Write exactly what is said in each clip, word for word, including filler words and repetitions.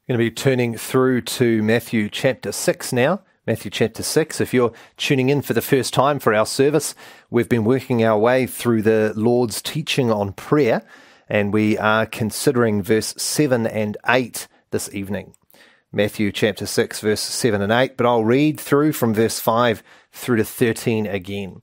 Going to be turning through to Matthew chapter six now. Matthew chapter six. If you're tuning in for the first time for our service, we've been working our way through the Lord's teaching on prayer, and we are considering verse seven and eight this evening. Matthew chapter six, verse seven and eight, but I'll read through from verse five through to thirteen again.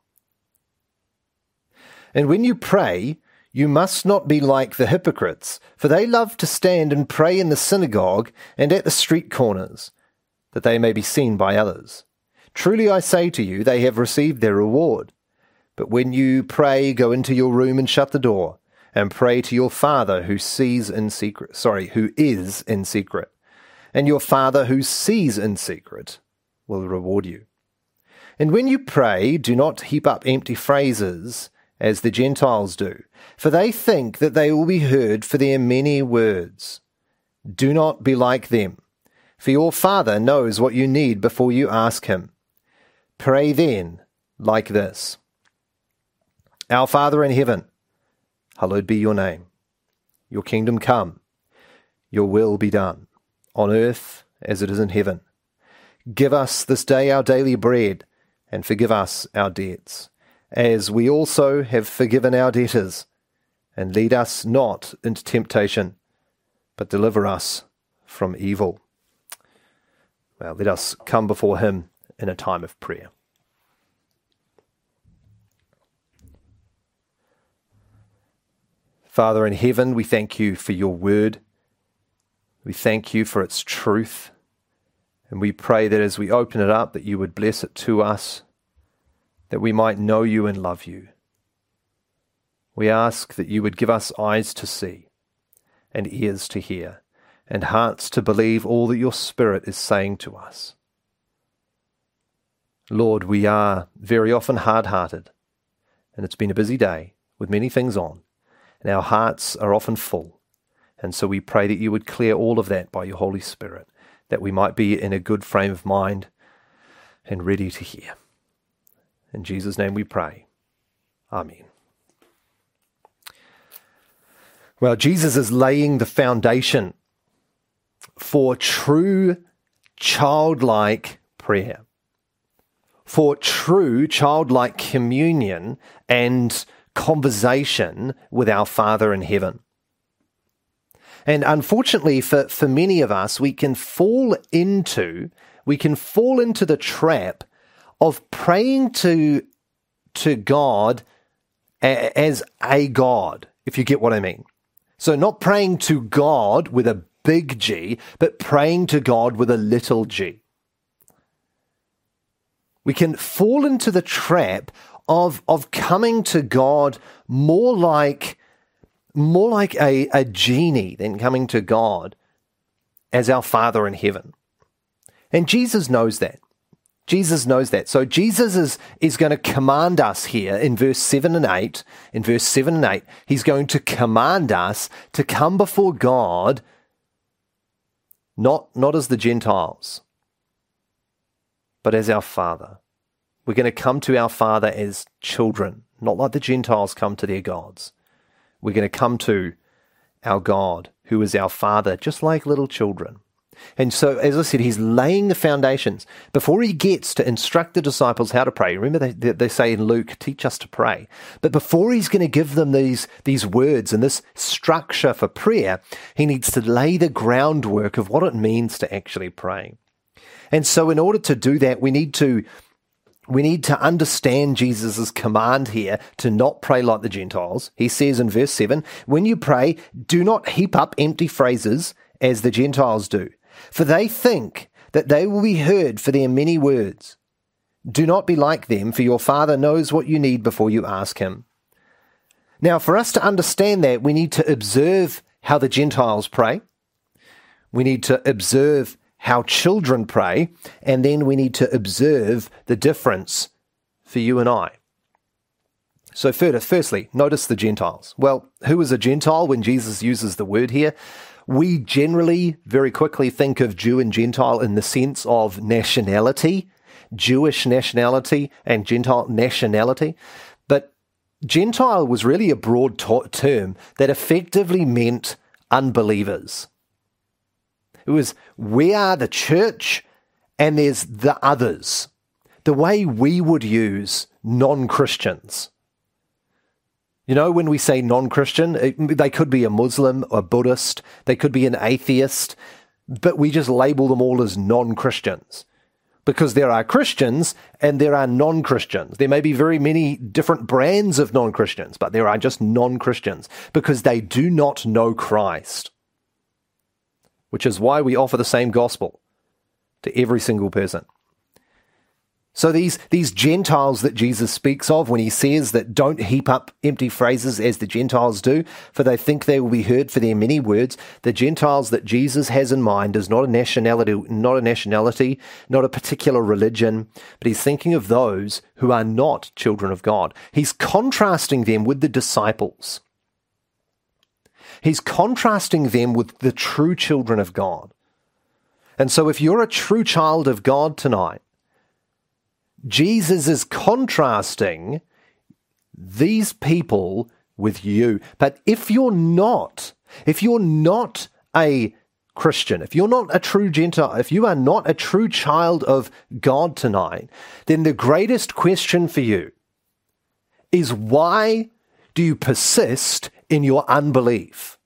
And when you pray, you must not be like the hypocrites, for they love to stand and pray in the synagogue and at the street corners, that they may be seen by others. Truly I say to you, they have received their reward. But when you pray, go into your room and shut the door, and pray to your Father who sees in secret, sorry, who is in secret. And your Father who sees in secret will reward you. And when you pray, do not heap up empty phrases, as the Gentiles do, for they think that they will be heard for their many words. Do not be like them, for your Father knows what you need before you ask him. Pray then like this: Our Father in heaven, hallowed be your name. Your kingdom come, your will be done, on earth as it is in heaven. Give us this day our daily bread, and forgive us our debts, as we also have forgiven our debtors. And lead us not into temptation, but deliver us from evil. Well, let us come before him in a time of prayer. Father in heaven, we thank you for your word. We thank you for its truth. And we pray that as we open it up, that you would bless it to us, that we might know you and love you. We ask that you would give us eyes to see, and ears to hear, and hearts to believe all that your Spirit is saying to us. Lord, we are very often hard-hearted, and it's been a busy day with many things on, and our hearts are often full. And so we pray that you would clear all of that by your Holy Spirit, that we might be in a good frame of mind and ready to hear. In Jesus' name we pray. Amen. Well, Jesus is laying the foundation for true childlike prayer, for true childlike communion and conversation with our Father in heaven. And unfortunately for, for many of us, we can fall into, we can fall into the trap of praying to, to God a, as a God, if you get what I mean. So not praying to God with a big G, but praying to God with a little g. We can fall into the trap of, of coming to God more like, more like a, a genie than coming to God as our Father in heaven. And Jesus knows that. Jesus knows that. So Jesus is, is going to command us here in verse seven and eight. In verse seven and eight, he's going to command us to come before God, not, not as the Gentiles, but as our Father. We're going to come to our Father as children, not like the Gentiles come to their gods. We're going to come to our God, who is our Father, just like little children. And so, as I said, he's laying the foundations. Before he gets to instruct the disciples how to pray, remember they, they say in Luke, teach us to pray. But before he's going to give them these, these words and this structure for prayer, he needs to lay the groundwork of what it means to actually pray. And so in order to do that, we need to we need to understand Jesus' command here to not pray like the Gentiles. He says in verse seven, when you pray, do not heap up empty phrases as the Gentiles do, for they think that they will be heard for their many words. Do not be like them, for your Father knows what you need before you ask him. Now, for us to understand that, we need to observe how the Gentiles pray. We need to observe how children pray, and then we need to observe the difference for you and I. So firstly, notice the Gentiles. Well, who is a Gentile when Jesus uses the word here? We generally very quickly think of Jew and Gentile in the sense of nationality, Jewish nationality and Gentile nationality. But Gentile was really a broad to- term that effectively meant unbelievers. It was, we are the church and there's the others. The way we would use non-Christians. You know, when we say non-Christian, it, they could be a Muslim, a Buddhist, they could be an atheist, but we just label them all as non-Christians. Because there are Christians and there are non-Christians. There may be very many different brands of non-Christians, but there are just non-Christians because they do not know Christ. Which is why we offer the same gospel to every single person. So these, these Gentiles that Jesus speaks of when he says that don't heap up empty phrases as the Gentiles do, for they think they will be heard for their many words, the Gentiles that Jesus has in mind is not a nationality, not a nationality, not a particular religion, but he's thinking of those who are not children of God. He's contrasting them with the disciples. He's contrasting them with the true children of God. And so if you're a true child of God tonight, Jesus is contrasting these people with you. But if you're not, if you're not a Christian, if you're not a true Gentile, if you are not a true child of God tonight, then the greatest question for you is, why do you persist in your unbelief?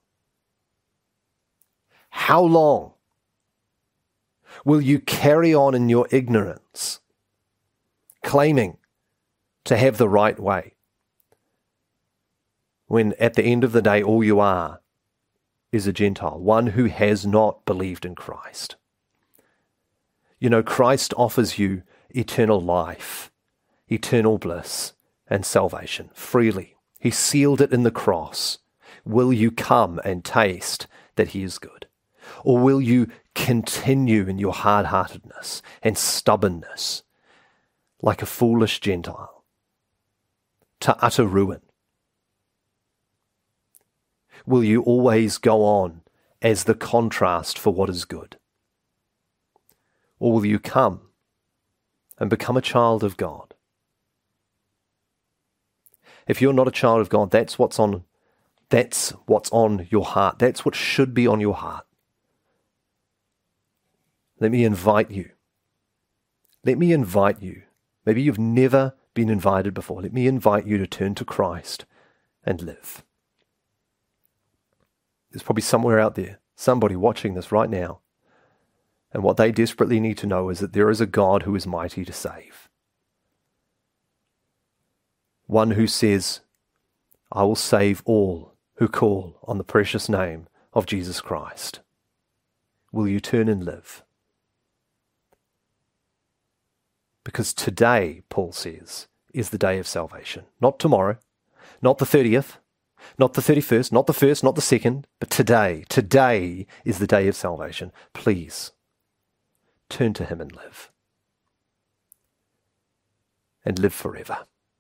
How long will you carry on in your ignorance, claiming to have the right way, when at the end of the day all you are is a Gentile, one who has not believed in Christ? You know, Christ offers you eternal life, eternal bliss, and salvation freely. He sealed it in the cross. Will you come and taste that he is good? Or will you continue in your hard-heartedness and stubbornness, like a foolish Gentile, to utter ruin? Will you always go on as the contrast for what is good? Or will you come and become a child of God? If you're not a child of God, that's what's on, that's what's on your heart. That's what should be on your heart. Let me invite you. Let me invite you. Maybe you've never been invited before. Let me invite you to turn to Christ and live. There's probably somewhere out there, somebody watching this right now, and what they desperately need to know is that there is a God who is mighty to save. One who says, I will save all who call on the precious name of Jesus Christ. Will you turn and live? Because today, Paul says, is the day of salvation. Not tomorrow, not the thirtieth, not the thirty-first, not the first, not the second, but today. Today is the day of salvation. Please, turn to him and live. And live forever.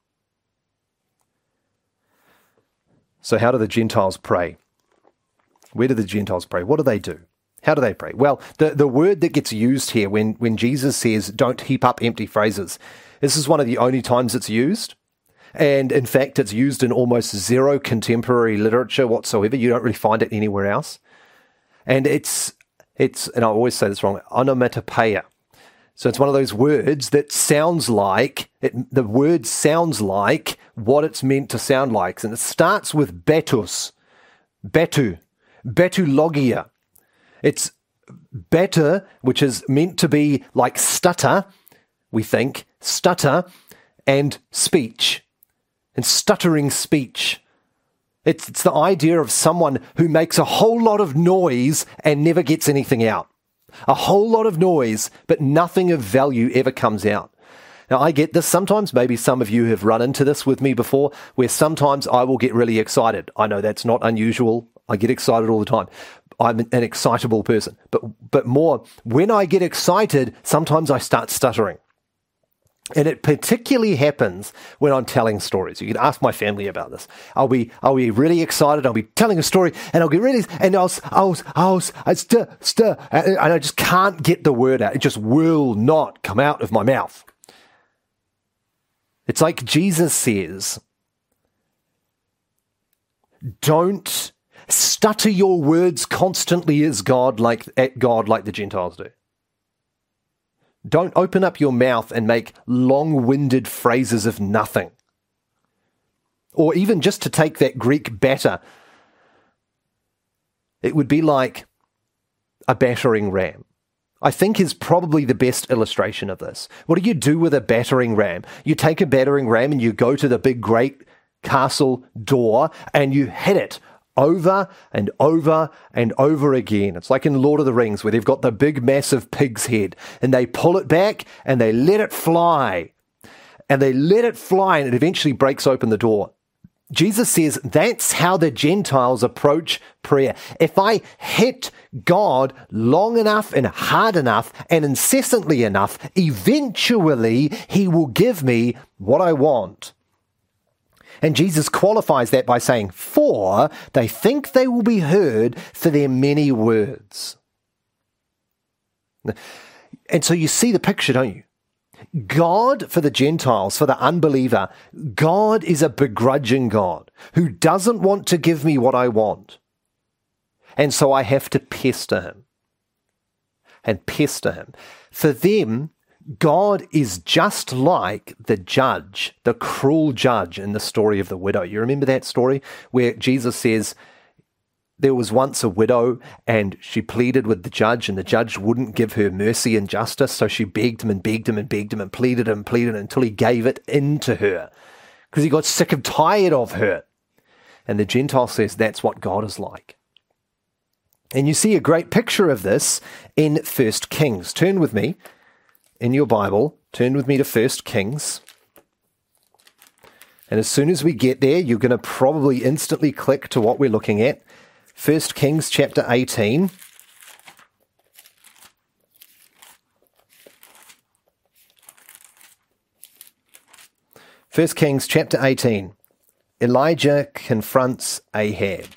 So how do the Gentiles pray? Where do the Gentiles pray? What do they do? How do they pray? Well, the, the word that gets used here when, when Jesus says, don't heap up empty phrases, this is one of the only times it's used. And in fact, it's used in almost zero contemporary literature whatsoever. You don't really find it anywhere else. And it's, it's and I always say this wrong, onomatopoeia. So it's one of those words that sounds like, it, the word sounds like what it's meant to sound like. And it starts with betus, betu, betulogia. It's better, which is meant to be like stutter, we think, stutter and speech, and stuttering speech. It's, it's the idea of someone who makes a whole lot of noise and never gets anything out. A whole lot of noise, but nothing of value ever comes out. Now, I get this. Sometimes maybe some of you have run into this with me before, where sometimes I will get really excited. I know that's not unusual. I get excited all the time. I'm an excitable person. But but more, when I get excited, sometimes I start stuttering. And it particularly happens when I'm telling stories. You can ask my family about this. I'll be I'll be really excited. I'll be telling a story, and I'll get really and I'll I'll I'll, I'll stir stir, and I just can't get the word out. It just will not come out of my mouth. It's like Jesus says, don't stutter your words constantly as God, like at God, like the Gentiles do. Don't open up your mouth and make long-winded phrases of nothing. Or even just to take that Greek batter, it would be like a battering ram. I think is probably the best illustration of this. What do you do with a battering ram? You take a battering ram and you go to the big great castle door and you hit it over and over and over again. It's like in Lord of the Rings where they've got the big massive pig's head and they pull it back and they let it fly. And they let it fly and it eventually breaks open the door. Jesus says that's how the Gentiles approach prayer. If I hit God long enough and hard enough and incessantly enough, eventually he will give me what I want. And Jesus qualifies that by saying, for they think they will be heard for their many words. And so you see the picture, don't you? God, for the Gentiles, for the unbeliever, God is a begrudging God who doesn't want to give me what I want. And so I have to pester him and pester him. For them, God is just like the judge, the cruel judge in the story of the widow. You remember that story where Jesus says, there was once a widow and she pleaded with the judge and the judge wouldn't give her mercy and justice. So she begged him and begged him and begged him and pleaded and pleaded until he gave it in to her because he got sick and tired of her. And the Gentile says that's what God is like. And you see a great picture of this in First Kings. Turn with me in your Bible. Turn with me to First Kings. And as soon as we get there, you're going to probably instantly click to what we're looking at. First Kings chapter eighteen. First Kings chapter eighteen. Elijah confronts Ahab.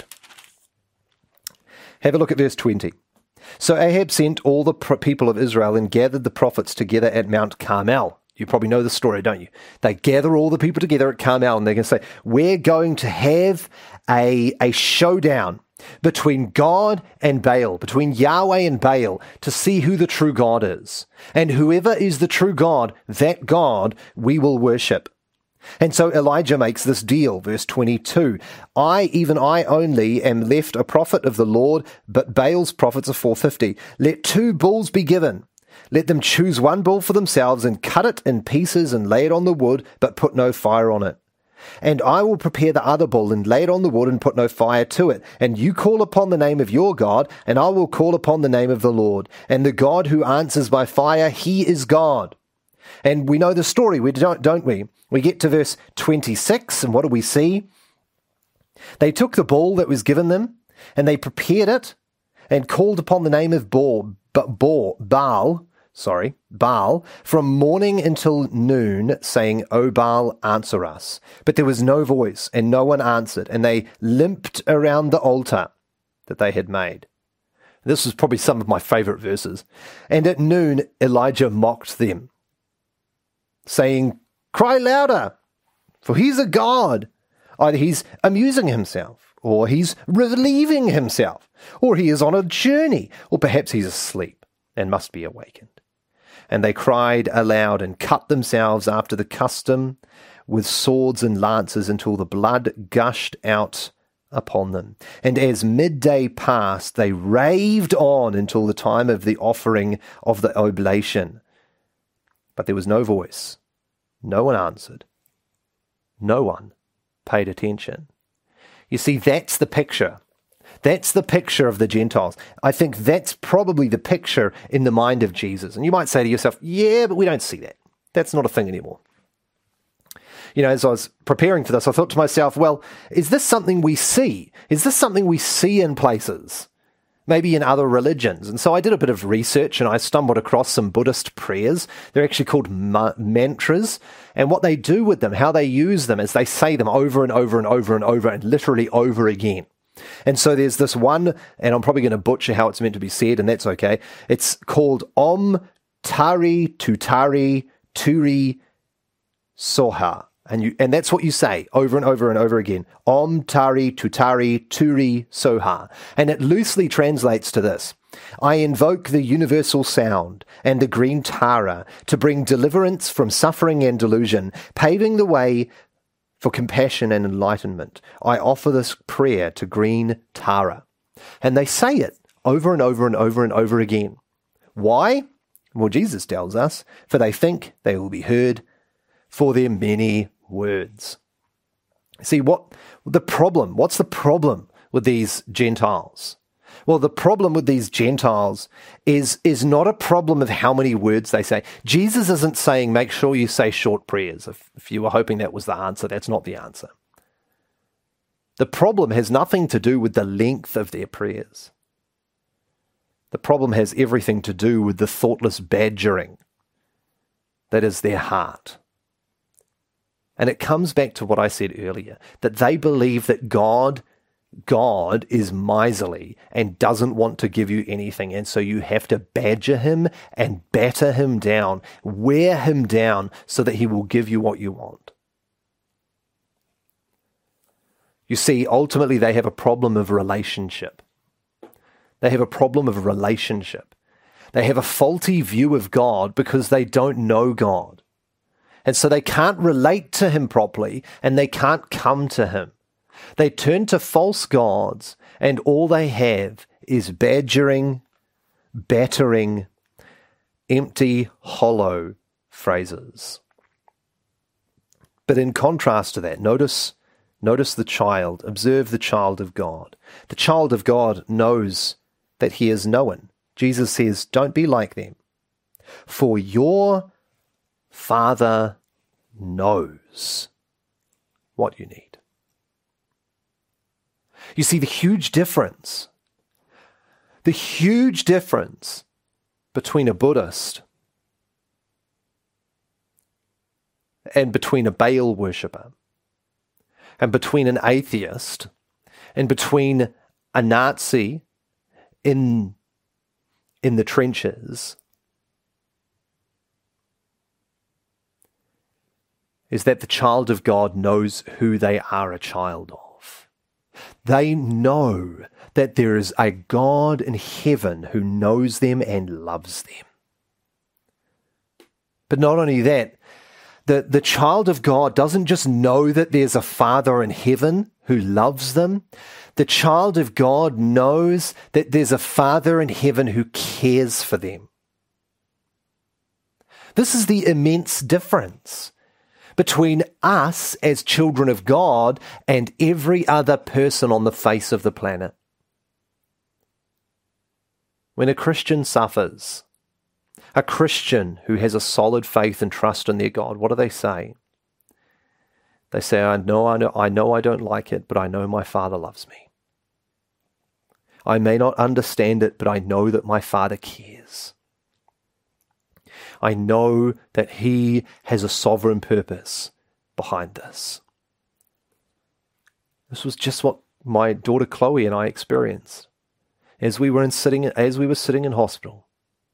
Have a look at verse twenty. So Ahab sent all the pro- people of Israel and gathered the prophets together at Mount Carmel. You probably know the story, don't you? They gather all the people together at Carmel and they're going to say, we're going to have a, a showdown between God and Baal, between Yahweh and Baal, to see who the true God is. And whoever is the true God, that God we will worship. And so Elijah makes this deal, verse twenty-two. I, even I only, am left a prophet of the Lord, but Baal's prophets are four hundred fifty. Let two bulls be given. Let them choose one bull for themselves and cut it in pieces and lay it on the wood, but put no fire on it. And I will prepare the other bull and lay it on the wood and put no fire to it. And you call upon the name of your God, and I will call upon the name of the Lord. And the God who answers by fire, he is God. And we know the story, we don't, don't we? We get to verse twenty-six, and what do we see? They took the bull that was given them, and they prepared it, and called upon the name of Baal, Baal, Baal, sorry, Baal, from morning until noon, saying, O Baal, answer us. But there was no voice, and no one answered, and they limped around the altar that they had made. This was probably some of my favorite verses. And at noon, Elijah mocked them, saying, cry louder, for he's a god. Either he's amusing himself, or he's relieving himself, or he is on a journey, or perhaps he's asleep and must be awakened. And they cried aloud and cut themselves after the custom with swords and lances until the blood gushed out upon them. And as midday passed, they raved on until the time of the offering of the oblation. But there was no voice. No one answered. No one paid attention. You see, that's the picture. That's the picture of the Gentiles. I think that's probably the picture in the mind of Jesus. And you might say to yourself, yeah, but we don't see that. That's not a thing anymore. You know, as I was preparing for this, I thought to myself, well, is this something we see? Is this something we see in places? Maybe in other religions. And so I did a bit of research and I stumbled across some Buddhist prayers. They're actually called ma- mantras. And what they do with them, how they use them, is they say them over and over and over and over and literally over again. And so there's this one, and I'm probably going to butcher how it's meant to be said, and that's okay. It's called Om Tari Tutari Turi Soha. And you, and that's what you say over and over and over again. Om Tari Tutari Turi Soha. And it loosely translates to this. I invoke the universal sound and the green Tara to bring deliverance from suffering and delusion, paving the way for compassion and enlightenment. I offer this prayer to green Tara. And they say it over and over and over and over again. Why? Well, Jesus tells us, for they think they will be heard for their many words. See, what the problem, what's the problem with these Gentiles? Well, the problem with these Gentiles is, is not a problem of how many words they say. Jesus isn't saying, make sure you say short prayers. If, if you were hoping that was the answer, that's not the answer. The problem has nothing to do with the length of their prayers. The problem has everything to do with the thoughtless badgering that is their heart. And it comes back to what I said earlier, that they believe that God, God is miserly and doesn't want to give you anything. And so you have to badger him and batter him down, wear him down so that he will give you what you want. You see, ultimately they have a problem of relationship. They have a problem of relationship. They have a faulty view of God because they don't know God. And so they can't relate to him properly, and they can't come to him. They turn to false gods, and all they have is badgering, battering, empty, hollow phrases. But in contrast to that, notice, notice the child. Observe the child of God. The child of God knows that he is known. Jesus says, don't be like them, for your Father knows what you need. You see the huge difference, the huge difference between a Buddhist and between a Baal worshipper and between an atheist and between a Nazi in, in the trenches is that the child of God knows who they are a child of. They know that there is a God in heaven who knows them and loves them. But not only that, the, the child of God doesn't just know that there's a Father in heaven who loves them. The child of God knows that there's a Father in heaven who cares for them. This is the immense difference between us as children of God and every other person on the face of the planet. When a Christian suffers, a Christian who has a solid faith and trust in their God, what do they say? They say, I know, I know, I know I don't like it, but I know my Father loves me. I may not understand it, but I know that my Father cares. I know that he has a sovereign purpose behind this. This was just what my daughter Chloe and I experienced as we were in sitting as we were sitting in hospital.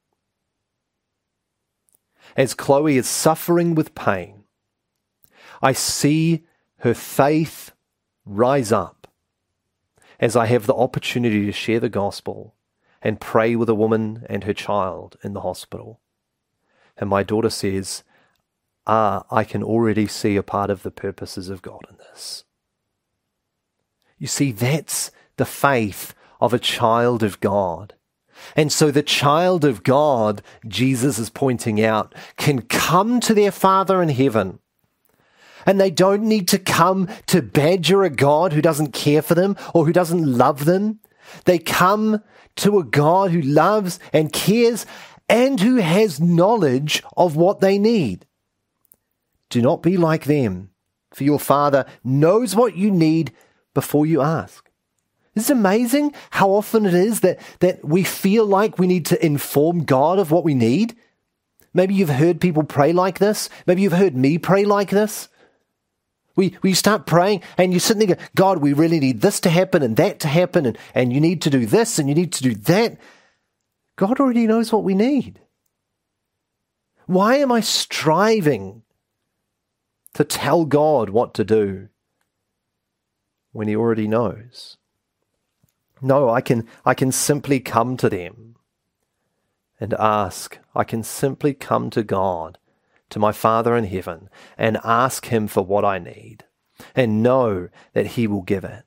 As Chloe is suffering with pain, I see her faith rise up as I have the opportunity to share the gospel and pray with a woman and her child in the hospital. And my daughter says, ah, I can already see a part of the purposes of God in this. You see, that's the faith of a child of God. And so the child of God, Jesus is pointing out, can come to their Father in heaven. And they don't need to come to badger a God who doesn't care for them or who doesn't love them. They come to a God who loves and cares and who has knowledge of what they need. Do not be like them, for your Father knows what you need before you ask. Isn't it amazing how often it is that, that we feel like we need to inform God of what we need? Maybe you've heard people pray like this. Maybe you've heard me pray like this. We, we start praying and you're sitting there going, God, we really need this to happen and that to happen and, and you need to do this and you need to do that. God already knows what we need. Why am I striving to tell God what to do when he already knows. No, I can, I can simply come to them and ask. I can simply come to God, to my Father in heaven, and ask him for what I need and know that he will give it.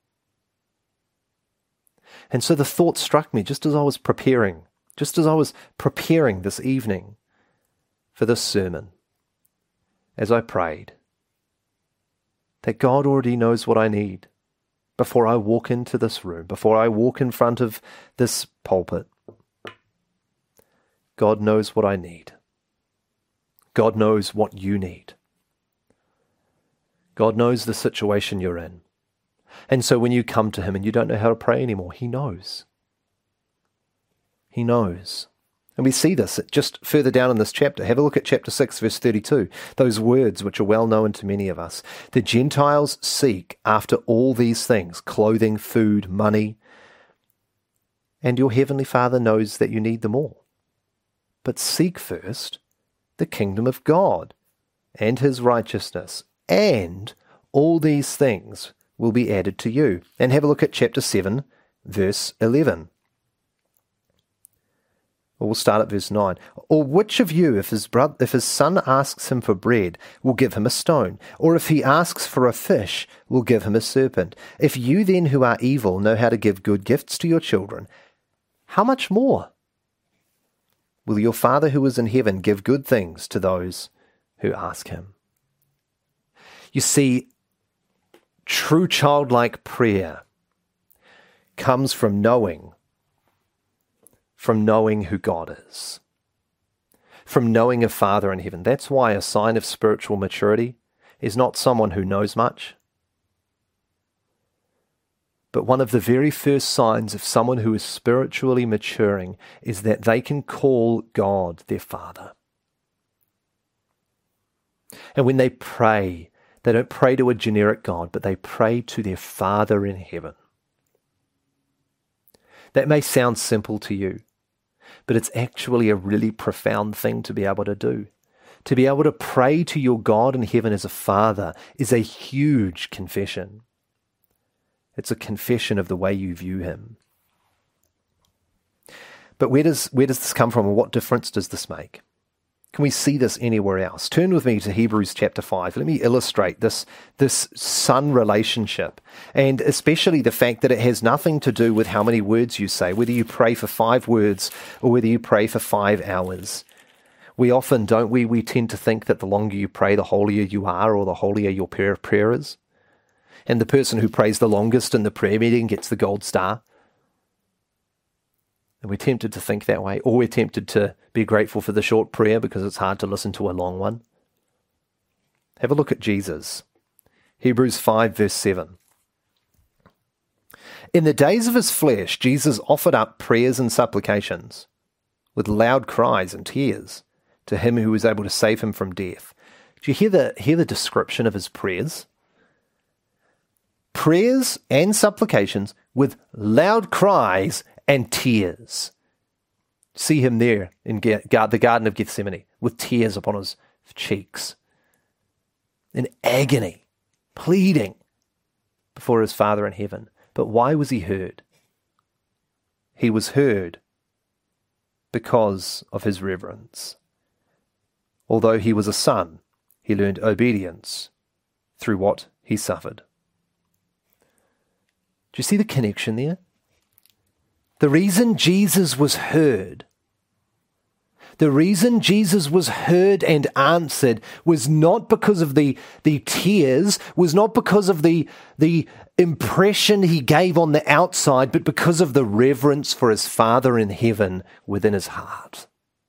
And so the thought struck me just as I was preparing, just as I was preparing this evening for this sermon, as I prayed, that God already knows what I need before I walk into this room, before I walk in front of this pulpit. God knows what I need. God knows what you need. God knows the situation you're in. And so when you come to him and you don't know how to pray anymore, he knows. He knows. And we see this just further down in this chapter. Have a look at chapter six, verse thirty-two. Those words which are well known to many of us. The Gentiles seek after all these things, clothing, food, money. And your heavenly Father knows that you need them all. But seek first the kingdom of God and his righteousness, and all these things will be added to you. And have a look at chapter seven, verse eleven. Or we'll start at verse nine. Or which of you, if his brother, if his son asks him for bread, will give him a stone? Or if he asks for a fish, will give him a serpent? If you then who are evil know how to give good gifts to your children, how much more will your Father who is in heaven give good things to those who ask him? You see, true childlike prayer comes from knowing from knowing who God is, from knowing a Father in heaven. That's why a sign of spiritual maturity is not someone who knows much, but one of the very first signs of someone who is spiritually maturing is that they can call God their Father. And when they pray, they don't pray to a generic God, but they pray to their Father in heaven. That may sound simple to you, but it's actually a really profound thing to be able to do. To be able to pray to your God in heaven as a Father is a huge confession. It's a confession of the way you view him. But where does, where does this come from, and what difference does this make? Can we see this anywhere else? Turn with me to Hebrews chapter five. Let me illustrate this, this son relationship, and especially the fact that it has nothing to do with how many words you say, whether you pray for five words or whether you pray for five hours. We often, don't we, we tend to think that the longer you pray, the holier you are, or the holier your prayer, prayer is. And the person who prays the longest in the prayer meeting gets the gold star. And we're tempted to think that way, or we're tempted to be grateful for the short prayer because it's hard to listen to a long one. Have a look at Jesus. Hebrews five, verse seven. In the days of his flesh, Jesus offered up prayers and supplications with loud cries and tears to him who was able to save him from death. Do you hear the, hear the description of his prayers? Prayers and supplications with loud cries and tears. See him there in the Garden of Gethsemane with tears upon his cheeks, in agony, pleading before his Father in heaven. But why was he heard? He was heard because of his reverence. Although he was a son, he learned obedience through what he suffered. Do you see the connection there? The reason Jesus was heard, the reason Jesus was heard and answered was not because of the, the tears, was not because of the, the impression he gave on the outside, but because of the reverence for his Father in heaven within his heart.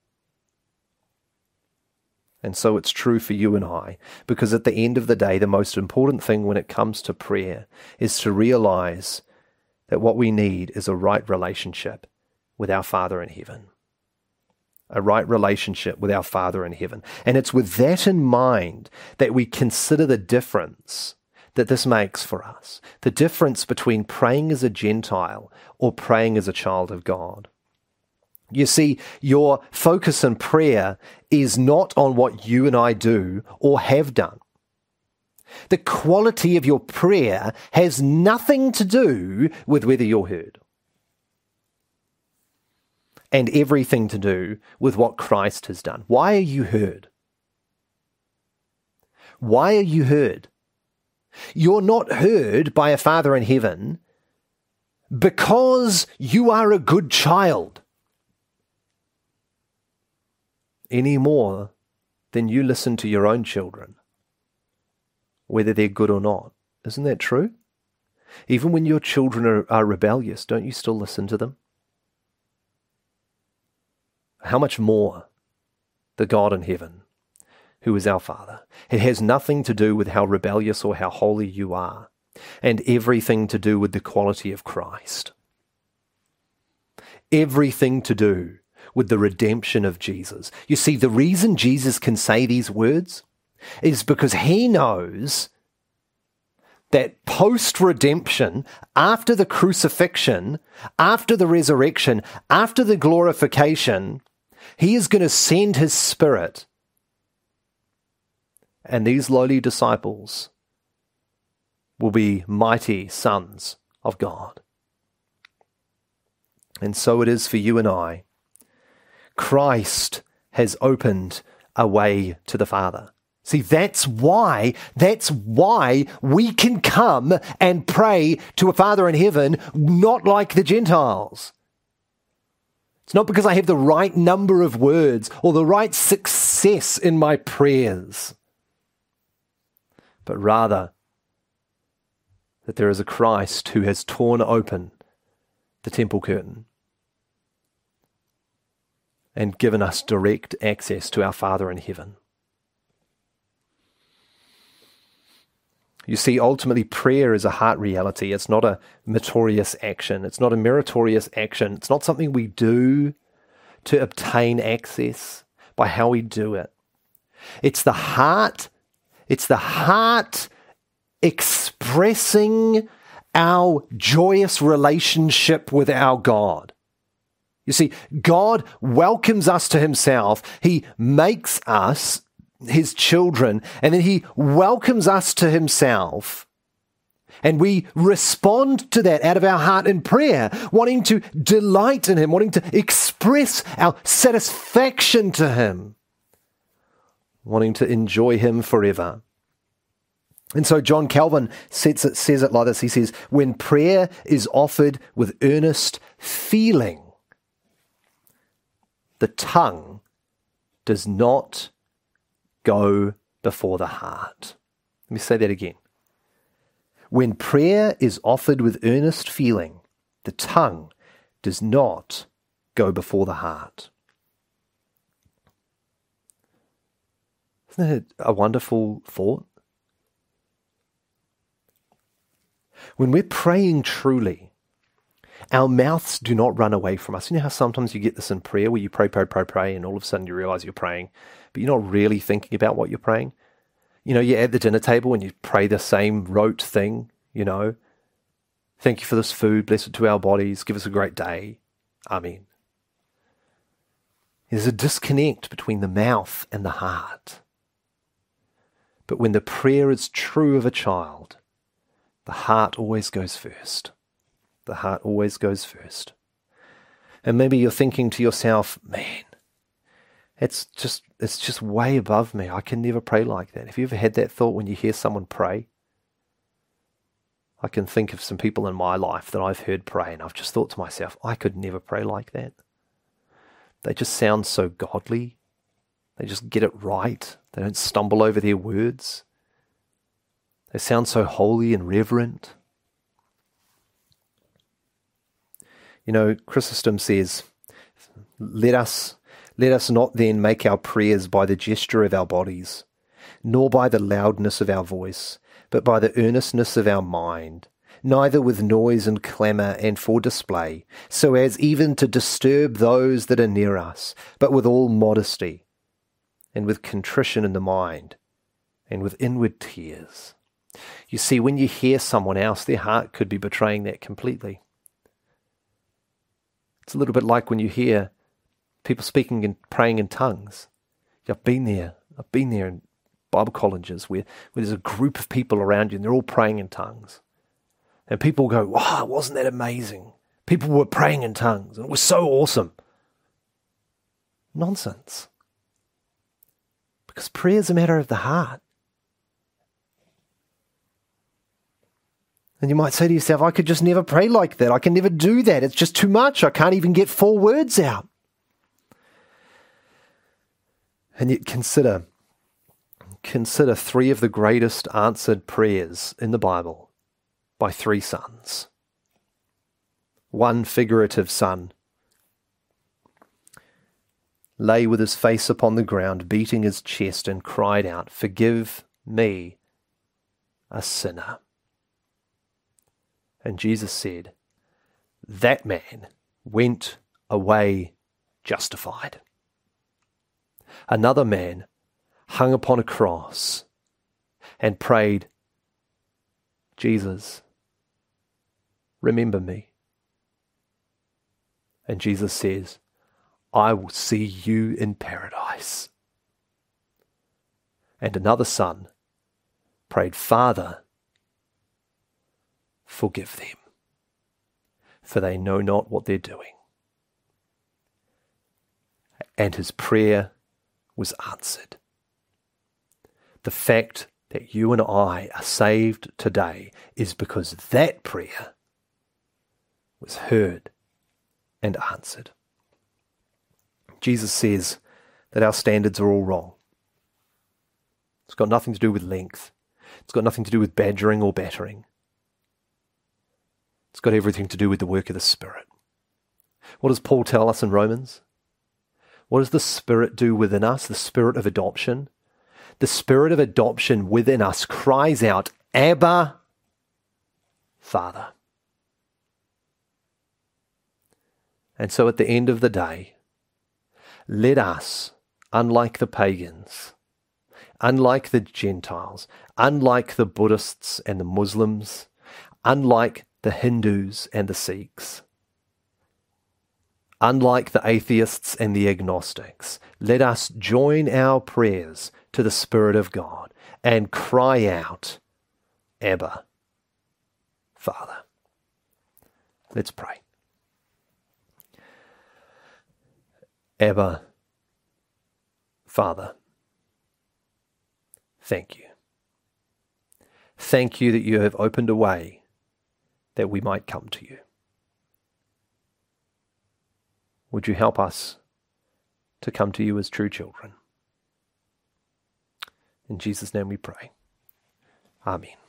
And so it's true for you and I, because at the end of the day, the most important thing when it comes to prayer is to realize that what we need is a right relationship with our Father in heaven. A right relationship with our Father in heaven. And it's with that in mind that we consider the difference that this makes for us. The difference between praying as a Gentile or praying as a child of God. You see, your focus in prayer is not on what you and I do or have done. The quality of your prayer has nothing to do with whether you're heard, and everything to do with what Christ has done. Why are you heard? Why are you heard? You're not heard by a Father in heaven because you are a good child, any more than you listen to your own children, whether they're good or not. Isn't that true? Even when your children are, are rebellious, don't you still listen to them? How much more the God in heaven, who is our Father? It has nothing to do with how rebellious or how holy you are, and everything to do with the quality of Christ. Everything to do with the redemption of Jesus. You see, the reason Jesus can say these words is because he knows that post-redemption, after the crucifixion, after the resurrection, after the glorification, he is going to send his Spirit. And these lowly disciples will be mighty sons of God. And so it is for you and I. Christ has opened a way to the Father. See, that's why, that's why we can come and pray to a Father in heaven, not like the Gentiles. It's not because I have the right number of words or the right success in my prayers, but rather that there is a Christ who has torn open the temple curtain and given us direct access to our Father in heaven. You see, ultimately, prayer is a heart reality. It's not a meritorious action. It's not a meritorious action. It's not something we do to obtain access by how we do it. It's the heart, it's the heart expressing our joyous relationship with our God. You see, God welcomes us to himself. He makes us his children, and then he welcomes us to himself. And we respond to that out of our heart in prayer, wanting to delight in him, wanting to express our satisfaction to him, wanting to enjoy him forever. And so John Calvin says it, says it like this. He says, when prayer is offered with earnest feeling, the tongue does not go before the heart. Let me say that again. When prayer is offered with earnest feeling, the tongue does not go before the heart. Isn't that a wonderful thought? When we're praying truly, our mouths do not run away from us. You know how sometimes you get this in prayer where you pray, pray, pray, pray, and all of a sudden you realize you're praying, but you're not really thinking about what you're praying? You know, you're at the dinner table and you pray the same rote thing, you know. Thank you for this food, bless it to our bodies, give us a great day. Amen. There's a disconnect between the mouth and the heart. But when the prayer is true of a child, the heart always goes first. The heart always goes first. And maybe you're thinking to yourself, man, it's just it's just way above me. I can never pray like that. Have you ever had that thought when you hear someone pray? I can think of some people in my life that I've heard pray, and I've just thought to myself, I could never pray like that. They just sound so godly. They just get it right. They don't stumble over their words. They sound so holy and reverent. You know, Chrysostom says, let us, let us not then make our prayers by the gesture of our bodies, nor by the loudness of our voice, but by the earnestness of our mind, neither with noise and clamour and for display, so as even to disturb those that are near us, but with all modesty, and with contrition in the mind, and with inward tears. You see, when you hear someone else, their heart could be betraying that completely. It's a little bit like when you hear people speaking and praying in tongues. I've been there. I've been there, and Bible colleges where, where there's a group of people around you and they're all praying in tongues. And people go, wow, wasn't that amazing? People were praying in tongues and it was so awesome. Nonsense. Because prayer is a matter of the heart. And you might say to yourself, I could just never pray like that. I can never do that. It's just too much. I can't even get four words out. And yet consider, consider three of the greatest answered prayers in the Bible by three sons. One figurative son lay with his face upon the ground, beating his chest, and cried out, "Forgive me, a sinner." And Jesus said, that man went away justified. Another man hung upon a cross and prayed, Jesus, remember me. And Jesus says, I will see you in paradise. And another son prayed, Father, forgive them, for they know not what they're doing. And his prayer was answered. The fact that you and I are saved today is because that prayer was heard and answered. Jesus says that our standards are all wrong. It's got nothing to do with length. It's got nothing to do with badgering or battering. It's got everything to do with the work of the Spirit. What does Paul tell us in Romans? What does the Spirit do within us? The Spirit of adoption. The Spirit of adoption within us cries out, Abba, Father. And so at the end of the day, let us, unlike the pagans, unlike the Gentiles, unlike the Buddhists and the Muslims, unlike the Hindus and the Sikhs, unlike the atheists and the agnostics, let us join our prayers to the Spirit of God and cry out, Abba, Father. Let's pray. Abba, Father, thank you. Thank you that you have opened a way that we might come to you. Would you help us to come to you as true children? In Jesus' name we pray. Amen.